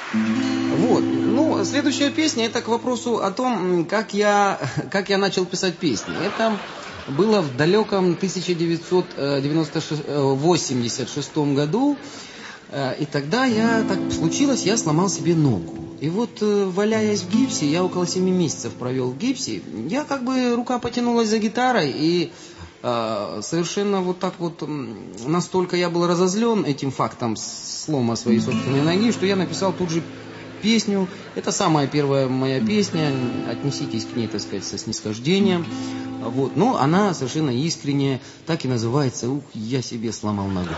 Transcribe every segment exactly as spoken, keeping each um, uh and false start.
Вот. Ну, следующая песня, это к вопросу о том, как я, как я начал писать песни. Это было в далеком тысяча девятьсот восемьдесят шестом году. И тогда я, так случилось, я сломал себе ногу. И вот, валяясь в гипсе, я около семи месяцев провел в гипсе, я как бы, рука потянулась за гитарой, и э, совершенно вот так вот, настолько я был разозлен этим фактом слома своей собственной ноги, что я написал тут же песню. Это самая первая моя песня, отнеситесь к ней, так сказать, со снисхождением. Вот. Но она совершенно искренняя, так и называется «Ух, я себе сломал ногу».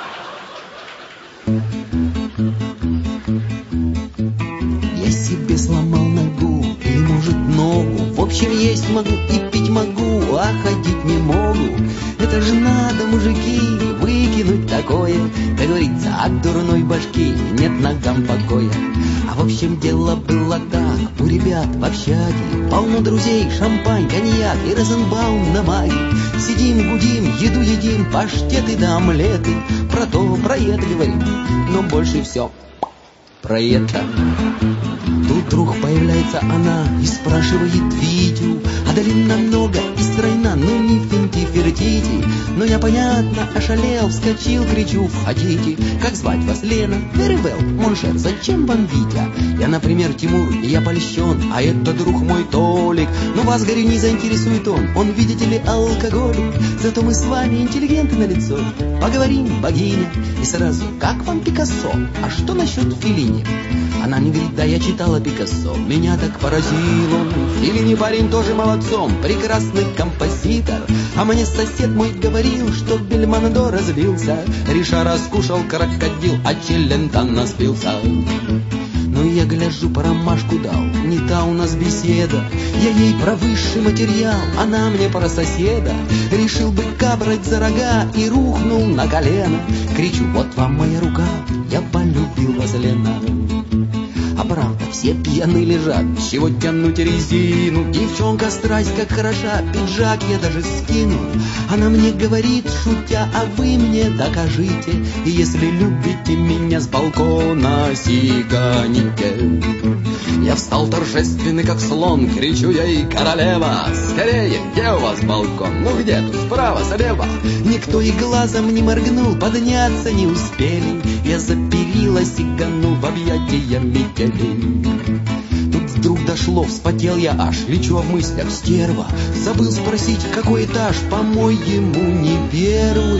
Я себе сломал ногу, или может ногу. В общем, есть могу и пить могу, а ходить не могу. Это же надо, мужики, выкинуть такое. Как говорится, от дурной башки нет ногам покоя. А в общем, дело было так. У ребят в общаге полно друзей, шампань, коньяк и Розенбаум на маге. Сидим, гудим, еду едим, паштеты да омлеты. Про то, про это говорим, но больше все про это. Тут вдруг появляется она и спрашивает Витю: Адалина много и стройна, ну не финти фертити. Но я понятно ошалел, вскочил, кричу: входите. Как звать вас? Лена? Very well, Моншер, зачем вам Витя? Я, например, Тимур, и я польщен, а это друг мой Толик. Но вас, говорю, не заинтересует он, он, видите ли, алкоголик. Зато мы с вами интеллигенты на лицо. Поговорим, богиня. И сразу: как вам Пикассо? А что насчет Феллини? Она мне говорит: да, я читала Пикассо. Меня так поразил он. Феллини парень тоже молодцом, прекрасный композитор. А мне сосед мой говорил, что Бельмондо разбился. Риша раскушал крокодил, а Челентано спился. Ну я гляжу, по ромашку дал, не та у нас беседа. Я ей про высший материал, она мне про соседа. Решил быка брать за рога и рухнул на колено. Кричу: вот вам моя рука, я полюбил вас, Лена. А правда, все пьяны лежат, чего тянуть резину? Девчонка страсть как хороша, пиджак я даже скину. Она мне говорит, шутя: а вы мне докажите, и если любите меня, с балкона сиганите. Я встал торжественный как слон, кричу я ей: королева, скорее, где у вас балкон? Ну где тут, справа, слева? Никто и глазом не моргнул, подняться не успели. Я за перила сиганул в объятия метели. Тут вдруг дошло, вспотел я аж, лечу в мыслях: стерва, забыл спросить, какой этаж, по-моему, не первый.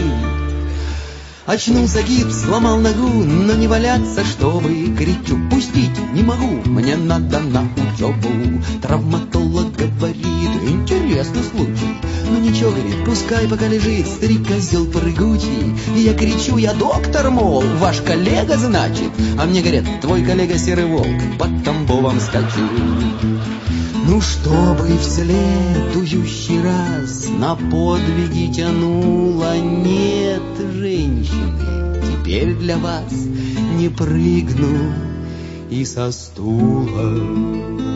Очнулся гипс, сломал ногу, но не валяться, чтобы. Кричу: пустить не могу, мне надо на учебу. Травматолог говорит: интересный случай. Ну ничего, говорит, пускай пока лежит старик-козел прыгучий. И я кричу: я доктор, мол, ваш коллега, значит? А мне говорят: твой коллега серый волк, по Тамбовам скачу. Ну, чтобы в следующий раз на подвиги тянула, нет, женщины, теперь для вас не прыгну и со стула.